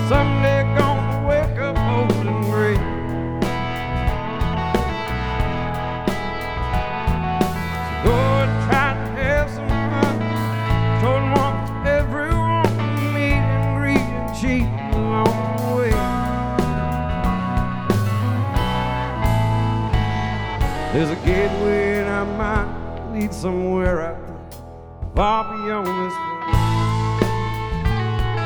someday gonna wake up old and gray. So go and try to have some fun. Told once everyone to meet and greet and cheat along the way. There's a gateway and I might lead somewhere out there, far beyond this place.